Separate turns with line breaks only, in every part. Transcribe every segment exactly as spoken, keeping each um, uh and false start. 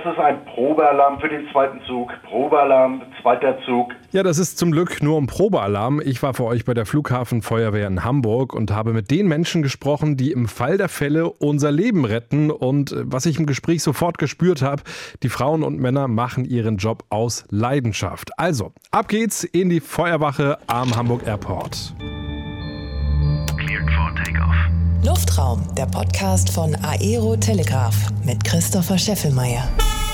ist ein Probealarm für den zweiten Zug. Probealarm, zweiter Zug.
Ja, das ist zum Glück nur ein Probealarm. Ich war für euch bei der Flughafenfeuerwehr in Hamburg und habe mit den Menschen gesprochen, die im Fall der Fälle unser Leben retten. Und was ich im Gespräch sofort gespürt habe, die Frauen und Männer machen ihren Job aus Leidenschaft. Also, ab geht's in die Feuerwache am Hamburg Airport.
Cleared for takeoff.
Luftraum, der Podcast von Aero Telegraph mit Christopher Scheffelmeier.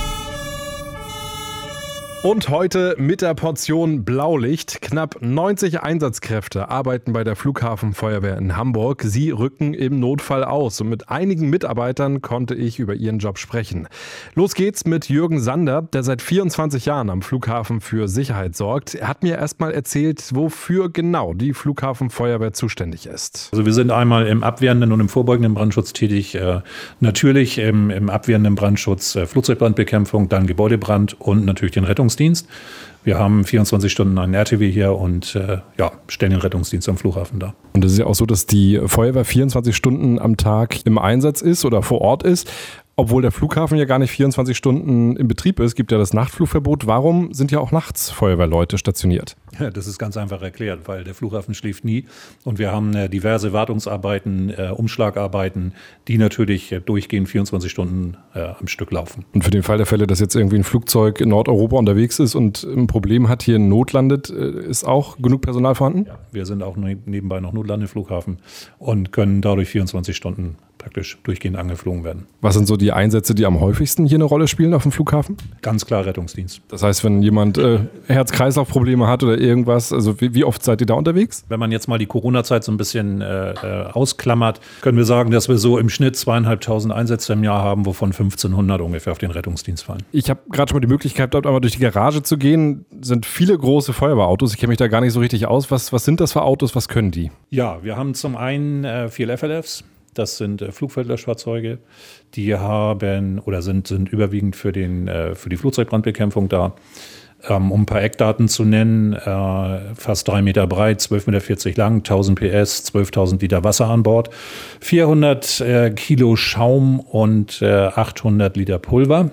Und heute mit der Portion Blaulicht. Knapp neunzig Einsatzkräfte arbeiten bei der Flughafenfeuerwehr in Hamburg. Sie rücken im Notfall aus und mit einigen Mitarbeitern konnte ich über ihren Job sprechen. Los geht's mit Jürgen Sander, der seit vierundzwanzig Jahren am Flughafen für Sicherheit sorgt. Er hat mir erstmal erzählt, wofür genau die Flughafenfeuerwehr zuständig ist.
Also wir sind einmal im abwehrenden und im vorbeugenden Brandschutz tätig. Äh, natürlich im, im abwehrenden Brandschutz äh, Flugzeugbrandbekämpfung, dann Gebäudebrand und natürlich den Rettungsdienst. Wir haben vierundzwanzig Stunden einen R T W hier und äh, ja, stellen den Rettungsdienst am Flughafen dar.
Und es ist ja auch so, dass die Feuerwehr vierundzwanzig Stunden am Tag im Einsatz ist oder vor Ort ist. Obwohl der Flughafen ja gar nicht vierundzwanzig Stunden im Betrieb ist, gibt ja das Nachtflugverbot. Warum sind ja auch nachts Feuerwehrleute stationiert?
Ja, das ist ganz einfach erklärt, weil der Flughafen schläft nie. Und wir haben äh, diverse Wartungsarbeiten, äh, Umschlagarbeiten, die natürlich äh, durchgehend vierundzwanzig Stunden äh, am Stück laufen.
Und für den Fall der Fälle, dass jetzt irgendwie ein Flugzeug in Nordeuropa unterwegs ist und ein Problem hat, hier in Not landet, ist auch genug Personal vorhanden?
Ja, wir sind auch ne- nebenbei noch Notlandeflughafen und können dadurch vierundzwanzig Stunden praktisch durchgehend angeflogen werden.
Was sind so die Einsätze, die am häufigsten hier eine Rolle spielen auf dem Flughafen?
Ganz klar Rettungsdienst.
Das heißt, wenn jemand äh, Herz-Kreislauf-Probleme hat oder irgendwas, also wie, wie oft seid ihr da unterwegs?
Wenn man jetzt mal die Corona-Zeit so ein bisschen äh, ausklammert, können wir sagen, dass wir so im Schnitt zweieinhalbtausend Einsätze im Jahr haben, wovon fünfzehnhundert ungefähr auf den Rettungsdienst fallen.
Ich habe gerade schon mal die Möglichkeit gehabt, einmal durch die Garage zu gehen. Sind viele große Feuerwehrautos. Ich kenne mich da gar nicht so richtig aus. Was, was sind das für Autos? Was können die?
Ja, wir haben zum einen äh, vier F L Fs. Das sind äh, Flugfeldlöschfahrzeuge, die haben oder sind, sind überwiegend für, den, äh, für die Flugzeugbrandbekämpfung da. Ähm, um ein paar Eckdaten zu nennen, äh, fast drei Meter breit, zwölf Meter vierzig lang, tausend P S, zwölftausend Liter Wasser an Bord, vierhundert äh, Kilo Schaum und äh, achthundert Liter Pulver.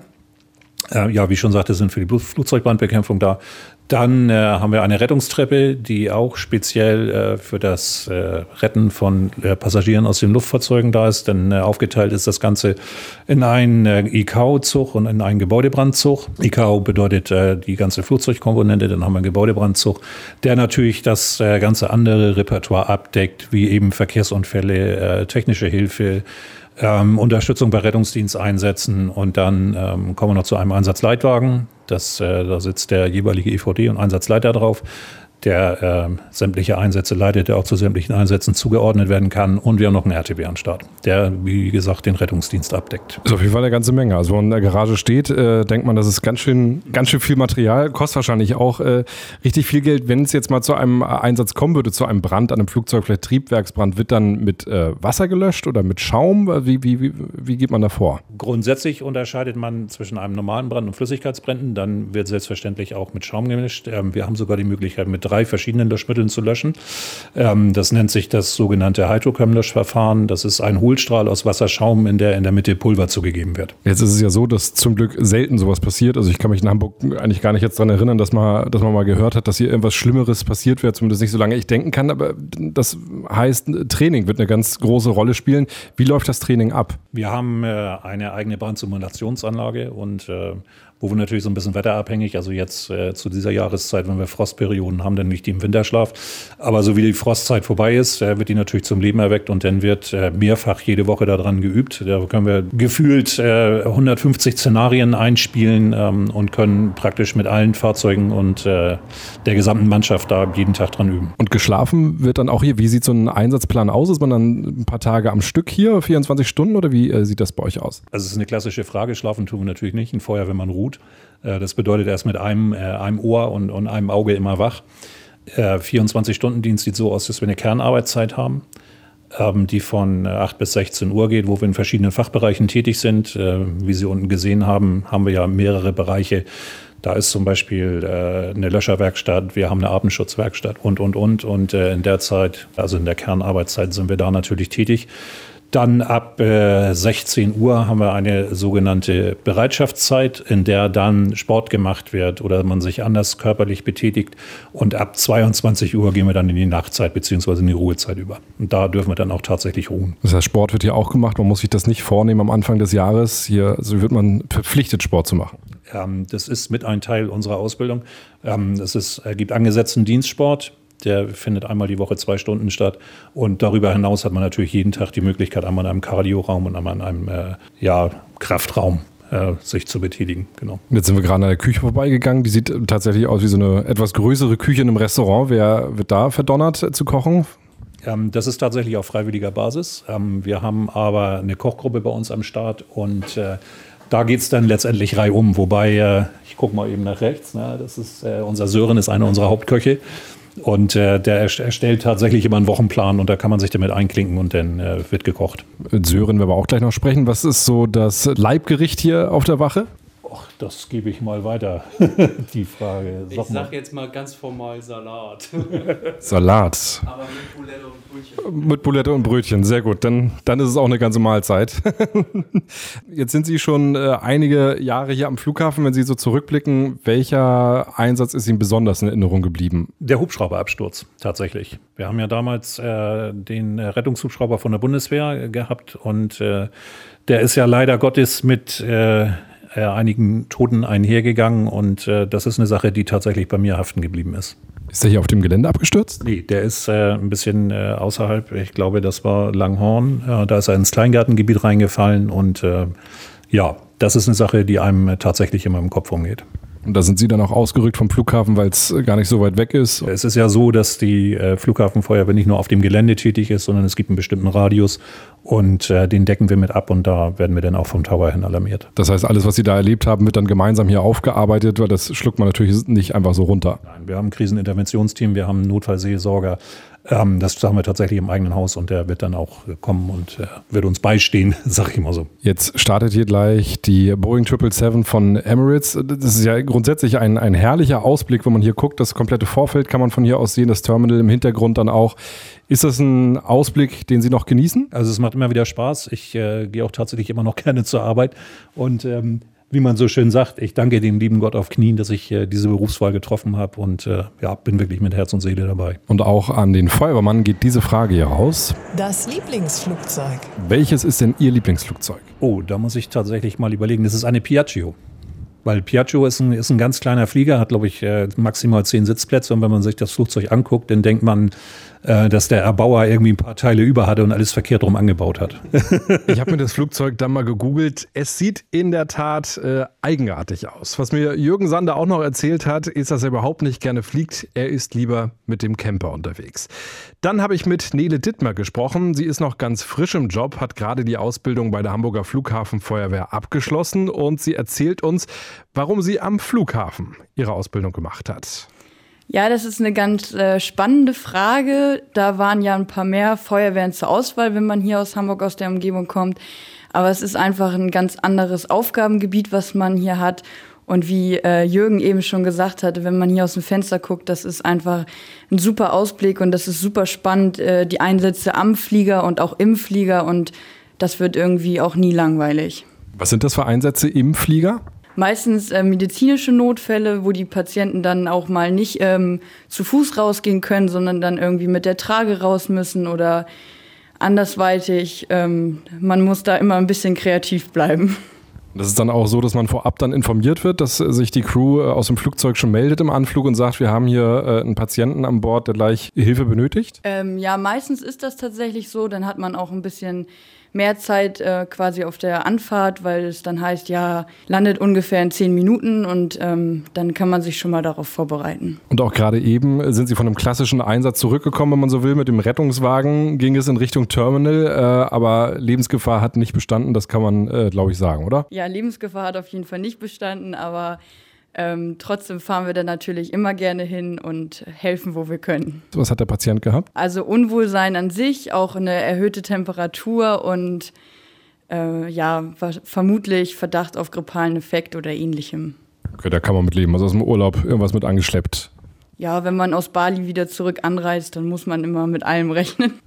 Äh, ja, wie ich schon sagte, sind für die Flugzeugbrandbekämpfung da. Dann äh, haben wir eine Rettungstreppe, die auch speziell äh, für das äh, Retten von äh, Passagieren aus den Luftfahrzeugen da ist. Denn äh, aufgeteilt ist das Ganze in einen äh, I K O-Zug und in einen Gebäudebrandzug. I K O bedeutet äh, die ganze Flugzeugkomponente, dann haben wir einen Gebäudebrandzug, der natürlich das äh, ganze andere Repertoire abdeckt, wie eben Verkehrsunfälle, äh, technische Hilfe, Ähm, Unterstützung bei Rettungsdiensteinsätzen und dann ähm, kommen wir noch zu einem Einsatzleitwagen. Das, äh, da sitzt der jeweilige E V D und Einsatzleiter drauf, der äh, sämtliche Einsätze leitet, der auch zu sämtlichen Einsätzen zugeordnet werden kann. Und wir haben noch einen R T W an Start, der, wie gesagt, den Rettungsdienst abdeckt.
Das ist auf jeden Fall eine ganze Menge. Also wenn man in der Garage steht, äh, denkt man, das ist ganz schön, ganz schön viel Material, kostet wahrscheinlich auch äh, richtig viel Geld. Wenn es jetzt mal zu einem Einsatz kommen würde, zu einem Brand an einem Flugzeug, vielleicht Triebwerksbrand, wird dann mit äh, Wasser gelöscht oder mit Schaum? Wie, wie, wie, wie geht man da vor?
Grundsätzlich unterscheidet man zwischen einem normalen Brand und Flüssigkeitsbränden. Dann wird selbstverständlich auch mit Schaum gemischt. Ähm, wir haben sogar die Möglichkeit, mit drei verschiedenen Löschmitteln zu löschen. Ähm, das nennt sich das sogenannte Hydrochem-Löschverfahren. Das ist ein Hohlstrahl aus Wasserschaum, in der in der Mitte Pulver zugegeben wird.
Jetzt ist es ja so, dass zum Glück selten sowas passiert. Also ich kann mich in Hamburg eigentlich gar nicht jetzt daran erinnern, dass man, dass man mal gehört hat, dass hier irgendwas Schlimmeres passiert wäre, zumindest nicht so lange ich denken kann. Aber das heißt, Training wird eine ganz große Rolle spielen. Wie läuft das Training ab?
Wir haben äh, eine eigene Brandsimulationsanlage und äh, wo wir natürlich so ein bisschen wetterabhängig, also jetzt äh, zu dieser Jahreszeit, wenn wir Frostperioden haben, dann liegt die im Winterschlaf. Aber so wie die Frostzeit vorbei ist, äh, wird die natürlich zum Leben erweckt und dann wird äh, mehrfach jede Woche daran geübt. Da können wir gefühlt äh, hundertfünfzig Szenarien einspielen ähm, und können praktisch mit allen Fahrzeugen und äh, der gesamten Mannschaft da jeden Tag dran üben.
Und geschlafen wird dann auch hier? Wie sieht so ein Einsatzplan aus? Ist man dann ein paar Tage am Stück hier, vierundzwanzig Stunden, oder wie äh, sieht das bei euch aus?
Also es ist eine klassische Frage. Schlafen tun wir natürlich nicht. Ein Feuerwehrmann ruht. Das bedeutet, er ist mit einem, äh, einem Ohr und, und einem Auge immer wach. Äh, vierundzwanzig-Stunden-Dienst sieht so aus, dass wir eine Kernarbeitszeit haben, ähm, die von acht bis sechzehn Uhr geht, wo wir in verschiedenen Fachbereichen tätig sind. Äh, wie Sie unten gesehen haben, haben wir ja mehrere Bereiche. Da ist zum Beispiel äh, eine Löscherwerkstatt, wir haben eine Atemschutzwerkstatt und, und, und. Und äh, in der Zeit, also in der Kernarbeitszeit, sind wir da natürlich tätig. Dann ab äh, sechzehn Uhr haben wir eine sogenannte Bereitschaftszeit, in der dann Sport gemacht wird oder man sich anders körperlich betätigt. Und ab zweiundzwanzig Uhr gehen wir dann in die Nachtzeit bzw. in die Ruhezeit über. Und da dürfen wir dann auch tatsächlich ruhen.
Das heißt, Sport wird hier auch gemacht. Man muss sich das nicht vornehmen am Anfang des Jahres. Hier also wird man verpflichtet, Sport zu machen.
Ähm, das ist mit ein Teil unserer Ausbildung. Ähm, es ist, äh, gibt angesetzten Dienstsport. Der findet einmal die Woche zwei Stunden statt. Und darüber hinaus hat man natürlich jeden Tag die Möglichkeit, einmal in einem Kardioraum und einmal in einem äh, ja, Kraftraum äh, sich zu betätigen. Genau.
Jetzt sind wir gerade an der Küche vorbeigegangen. Die sieht tatsächlich aus wie so eine etwas größere Küche in einem Restaurant. Wer wird da verdonnert äh, zu kochen?
Ähm, das ist tatsächlich auf freiwilliger Basis. Ähm, wir haben aber eine Kochgruppe bei uns am Start und äh, da geht es dann letztendlich reihum. Wobei, äh, ich gucke mal eben nach rechts, ne? Das ist, äh, unser Sören ist einer unserer Hauptköche. Und äh, der erstellt tatsächlich immer einen Wochenplan und da kann man sich damit einklinken und dann äh, wird gekocht.
Sören werden wir auch gleich noch sprechen. Was ist so das Leibgericht hier auf der Wache?
Ach, das gebe ich mal weiter, die Frage.
Sag ich sag jetzt mal ganz formal Salat.
Salat.
Aber mit Bulette und Brötchen.
Mit Bulette und Brötchen, sehr gut. Dann, dann ist es auch eine ganze Mahlzeit. Jetzt sind Sie schon äh, einige Jahre hier am Flughafen. Wenn Sie so zurückblicken, welcher Einsatz ist Ihnen besonders in Erinnerung geblieben?
Der Hubschrauberabsturz, tatsächlich. Wir haben ja damals äh, den Rettungshubschrauber von der Bundeswehr gehabt und äh, der ist ja leider Gottes mit äh, Äh, einigen Toten einhergegangen und äh, das ist eine Sache, die tatsächlich bei mir haften geblieben ist.
Ist der hier auf dem Gelände abgestürzt?
Nee, der ist äh, ein bisschen äh, außerhalb, ich glaube, das war Langhorn, äh, da ist er ins Kleingartengebiet reingefallen und äh, ja, das ist eine Sache, die einem äh, tatsächlich immer im Kopf umgeht.
Und da sind Sie dann auch ausgerückt vom Flughafen, weil es gar nicht so weit weg ist?
Es ist ja so, dass die äh, Flughafenfeuerwehr nicht nur auf dem Gelände tätig ist, sondern es gibt einen bestimmten Radius und äh, den decken wir mit ab und da werden wir dann auch vom Tower hin alarmiert.
Das heißt, alles, was Sie da erlebt haben, wird dann gemeinsam hier aufgearbeitet, weil das schluckt man natürlich nicht einfach so runter.
Nein, wir haben ein Kriseninterventionsteam, wir haben einen Notfallseelsorger. Ähm, das haben wir tatsächlich im eigenen Haus und der wird dann auch kommen und äh, wird uns beistehen, sag ich mal so.
Jetzt startet hier gleich die Boeing sieben sieben sieben von Emirates. Das ist ja grundsätzlich ein, ein herrlicher Ausblick, wenn man hier guckt. Das komplette Vorfeld kann man von hier aus sehen, das Terminal im Hintergrund dann auch. Ist das ein Ausblick, den Sie noch genießen?
Also es macht immer wieder Spaß. Ich äh, gehe auch tatsächlich immer noch gerne zur Arbeit und ähm, wie man so schön sagt, ich danke dem lieben Gott auf Knien, dass ich äh, diese Berufswahl getroffen habe und äh, ja, bin wirklich mit Herz und Seele dabei.
Und auch an den Feuerwehrmann geht diese Frage hier raus.
Das Lieblingsflugzeug.
Welches ist denn Ihr Lieblingsflugzeug?
Oh, da muss ich tatsächlich mal überlegen. Das ist eine Piaggio. Weil Piaggio ist ein, ist ein ganz kleiner Flieger, hat, glaube ich, äh, maximal zehn Sitzplätze. Und wenn man sich das Flugzeug anguckt, dann denkt man, äh, dass der Erbauer irgendwie ein paar Teile über hatte und alles verkehrt rum angebaut hat.
Ich habe mir das Flugzeug dann mal gegoogelt. Es sieht in der Tat äh, eigenartig aus. Was mir Jürgen Sander auch noch erzählt hat, ist, dass er überhaupt nicht gerne fliegt. Er ist lieber mit dem Camper unterwegs. Dann habe ich mit Nele Dittmer gesprochen. Sie ist noch ganz frisch im Job, hat gerade die Ausbildung bei der Hamburger Flughafenfeuerwehr abgeschlossen und sie erzählt uns, warum sie am Flughafen ihre Ausbildung gemacht hat.
Ja, das ist eine ganz äh, spannende Frage. Da waren ja ein paar mehr Feuerwehren zur Auswahl, wenn man hier aus Hamburg, aus der Umgebung kommt. Aber es ist einfach ein ganz anderes Aufgabengebiet, was man hier hat. Und wie äh, Jürgen eben schon gesagt hatte, wenn man hier aus dem Fenster guckt, das ist einfach ein super Ausblick und das ist super spannend, äh, die Einsätze am Flieger und auch im Flieger und das wird irgendwie auch nie langweilig.
Was sind das für Einsätze im Flieger?
Meistens äh, medizinische Notfälle, wo die Patienten dann auch mal nicht ähm, zu Fuß rausgehen können, sondern dann irgendwie mit der Trage raus müssen oder andersweitig. Ähm, man muss da immer ein bisschen kreativ bleiben.
Das ist dann auch so, dass man vorab dann informiert wird, dass sich die Crew aus dem Flugzeug schon meldet im Anflug und sagt, wir haben hier einen Patienten an Bord, der gleich Hilfe benötigt?
Ähm, ja, meistens ist das tatsächlich so. Dann hat man auch ein bisschen mehr Zeit äh, quasi auf der Anfahrt, weil es dann heißt, ja, landet ungefähr in zehn Minuten und ähm, dann kann man sich schon mal darauf vorbereiten. Und auch gerade eben sind Sie von einem klassischen Einsatz zurückgekommen, wenn man so will. Mit dem Rettungswagen ging es in Richtung Terminal, äh, aber Lebensgefahr hat nicht bestanden, das kann man, äh, glaube ich, sagen, oder? Ja, Lebensgefahr hat auf jeden Fall nicht bestanden, aber Ähm, trotzdem fahren wir dann natürlich immer gerne hin und helfen, wo wir können. Was hat der Patient gehabt? Also Unwohlsein an sich, auch eine erhöhte Temperatur und äh, ja, vermutlich Verdacht auf grippalen Effekt oder ähnlichem. Okay, da kann man mit leben. Also aus dem Urlaub irgendwas mit angeschleppt. Ja, wenn man aus Bali wieder zurück anreist, dann muss man immer mit allem rechnen.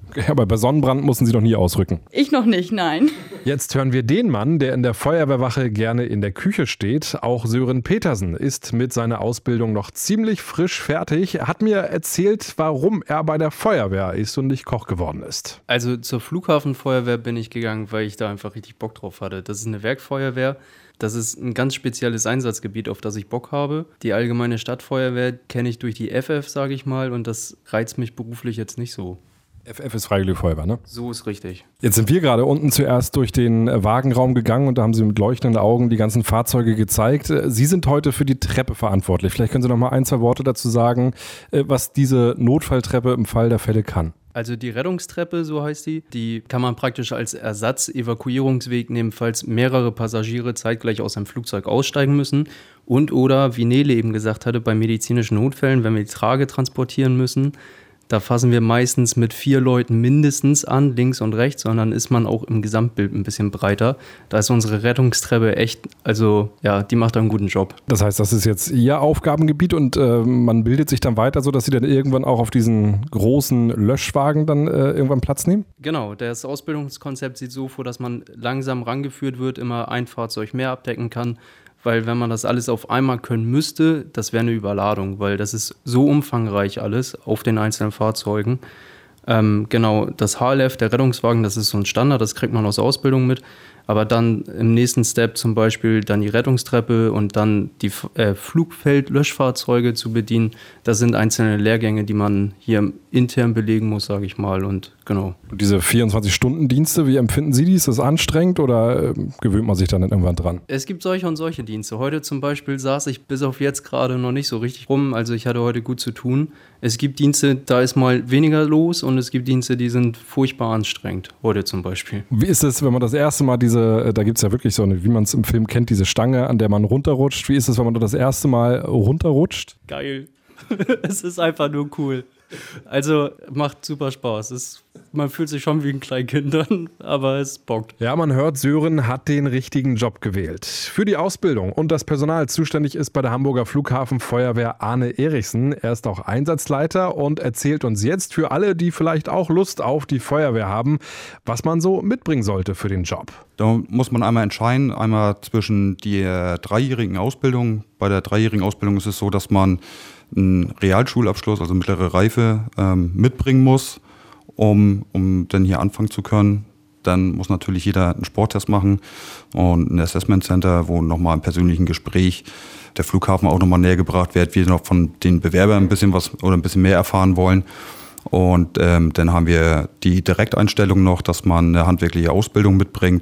Ja, aber bei Sonnenbrand mussten Sie noch nie ausrücken.
Ich noch nicht, nein.
Jetzt hören wir den Mann, der in der Feuerwehrwache gerne in der Küche steht. Auch Sören Petersen ist mit seiner Ausbildung noch ziemlich frisch fertig. Er hat mir erzählt, warum er bei der Feuerwehr ist und nicht Koch geworden ist.
Also zur Flughafenfeuerwehr bin ich gegangen, weil ich da einfach richtig Bock drauf hatte. Das ist eine Werkfeuerwehr. Das ist ein ganz spezielles Einsatzgebiet, auf das ich Bock habe. Die allgemeine Stadtfeuerwehr kenne ich durch die F F, sage ich mal, und das reizt mich beruflich jetzt nicht so.
F F ist Freiwillige Feuerwehr, ne?
So ist richtig.
Jetzt sind wir gerade unten zuerst durch den Wagenraum gegangen und da haben Sie mit leuchtenden Augen die ganzen Fahrzeuge gezeigt. Sie sind heute für die Treppe verantwortlich. Vielleicht können Sie noch mal ein, zwei Worte dazu sagen, was diese Notfalltreppe im Fall der Fälle kann.
Also die Rettungstreppe, so heißt die, die kann man praktisch als Ersatz-Evakuierungsweg nehmen, falls mehrere Passagiere zeitgleich aus einem Flugzeug aussteigen müssen. Und oder, wie Nele eben gesagt hatte, bei medizinischen Notfällen, wenn wir die Trage transportieren müssen, da fassen wir meistens mit vier Leuten mindestens an, links und rechts, sondern ist man auch im Gesamtbild ein bisschen breiter. Da ist unsere Rettungstreppe echt, also ja, die macht einen guten Job.
Das heißt, das ist jetzt Ihr Aufgabengebiet und äh, man bildet sich dann weiter, sodass Sie dann irgendwann auch auf diesen großen Löschwagen dann äh, irgendwann Platz nehmen?
Genau, das Ausbildungskonzept sieht so vor, dass man langsam rangeführt wird, immer ein Fahrzeug mehr abdecken kann. Weil wenn man das alles auf einmal können müsste, das wäre eine Überladung, weil das ist so umfangreich alles auf den einzelnen Fahrzeugen. Ähm, genau, das H L F, der Rettungswagen, das ist so ein Standard, das kriegt man aus der Ausbildung mit. Aber dann im nächsten Step zum Beispiel dann die Rettungstreppe und dann die äh, Flugfeldlöschfahrzeuge zu bedienen, das sind einzelne Lehrgänge, die man hier intern belegen muss, sage ich mal. Und genau.
Und diese vierundzwanzig-Stunden-Dienste, wie empfinden Sie die? Ist das anstrengend oder äh, gewöhnt man sich dann irgendwann dran?
Es gibt solche und solche Dienste. Heute zum Beispiel saß ich bis auf jetzt gerade noch nicht so richtig rum, also ich hatte heute gut zu tun. Es gibt Dienste, da ist mal weniger los und es gibt Dienste, die sind furchtbar anstrengend. Heute zum Beispiel.
Wie ist es, wenn man das erste Mal diese, da gibt es ja wirklich so eine, wie man es im Film kennt, diese Stange, an der man runterrutscht. Wie ist es, wenn man das erste Mal runterrutscht?
Geil. Es ist einfach nur cool. Also macht super Spaß. Es, man fühlt sich schon wie ein Kleinkind an, aber es bockt.
Ja, man hört, Sören hat den richtigen Job gewählt. Für die Ausbildung und das Personal zuständig ist bei der Hamburger Flughafenfeuerwehr Arne Erichsen. Er ist auch Einsatzleiter und erzählt uns jetzt für alle, die vielleicht auch Lust auf die Feuerwehr haben, was man so mitbringen sollte für den Job.
Da muss man einmal entscheiden, einmal zwischen der dreijährigen Ausbildung. Bei der dreijährigen Ausbildung ist es so, dass man einen Realschulabschluss, also mittlere Reife, ähm, mitbringen muss, um, um dann hier anfangen zu können. Dann muss natürlich jeder einen Sporttest machen und ein Assessment Center, wo nochmal im persönlichen Gespräch der Flughafen auch nochmal näher gebracht wird, wir noch von den Bewerbern ein bisschen was oder ein bisschen mehr erfahren wollen. Und ähm, dann haben wir die Direkteinstellung noch, dass man eine handwerkliche Ausbildung mitbringt.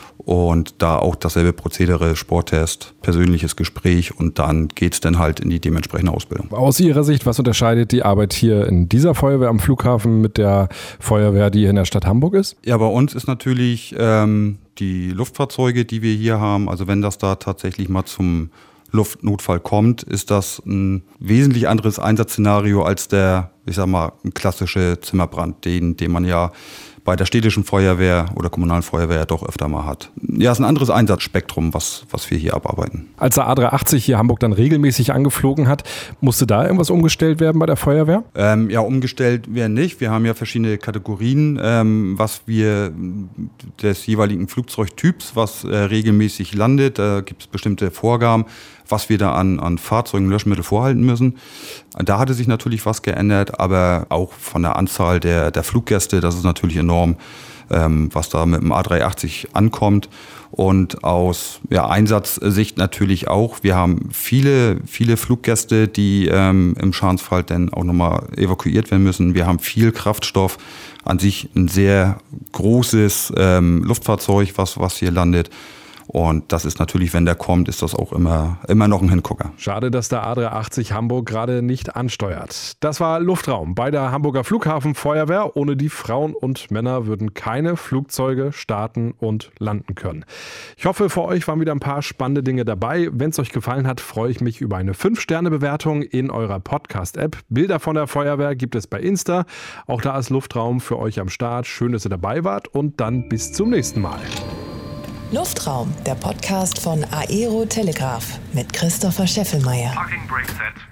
Und da auch dasselbe Prozedere, Sporttest, persönliches Gespräch und dann geht es dann halt in die dementsprechende Ausbildung.
Aus Ihrer Sicht, was unterscheidet die Arbeit hier in dieser Feuerwehr am Flughafen mit der Feuerwehr, die hier in der Stadt Hamburg ist?
Ja, bei uns ist natürlich ähm, die Luftfahrzeuge, die wir hier haben, also wenn das da tatsächlich mal zum Luftnotfall kommt, ist das ein wesentlich anderes Einsatzszenario als der, ich sag mal, klassische Zimmerbrand, den, den man ja bei der städtischen Feuerwehr oder kommunalen Feuerwehr doch öfter mal hat. Ja, es ist ein anderes Einsatzspektrum, was, was wir hier abarbeiten.
Als der A drei achtzig hier Hamburg dann regelmäßig angeflogen hat, musste da irgendwas umgestellt werden bei der Feuerwehr?
Ähm, ja, umgestellt werden nicht. Wir haben ja verschiedene Kategorien, ähm, was wir des jeweiligen Flugzeugtyps, was äh, regelmäßig landet. Da gibt es bestimmte Vorgaben, was wir da an, an Fahrzeugen, Löschmittel vorhalten müssen. Da hatte sich natürlich was geändert, aber auch von der Anzahl der, der Fluggäste, das ist natürlich enorm, ähm, was da mit dem A drei achtzig ankommt. Und aus ja, Einsatzsicht natürlich auch. Wir haben viele, viele Fluggäste, die ähm, im Schadensfall dann auch nochmal evakuiert werden müssen. Wir haben viel Kraftstoff, an sich ein sehr großes ähm, Luftfahrzeug, was, was hier landet. Und das ist natürlich, wenn der kommt, ist das auch immer, immer noch ein Hingucker.
Schade, dass der A drei achtzig Hamburg gerade nicht ansteuert. Das war Luftraum bei der Hamburger Flughafenfeuerwehr. Ohne die Frauen und Männer würden keine Flugzeuge starten und landen können. Ich hoffe, für euch waren wieder ein paar spannende Dinge dabei. Wenn es euch gefallen hat, freue ich mich über eine fünf Sterne Bewertung in eurer Podcast-App. Bilder von der Feuerwehr gibt es bei Insta. Auch da ist Luftraum für euch am Start. Schön, dass ihr dabei wart und dann bis zum nächsten Mal.
Luftraum, der Podcast von Aero Telegraph mit Christopher Scheffelmeier.
Parking brake set.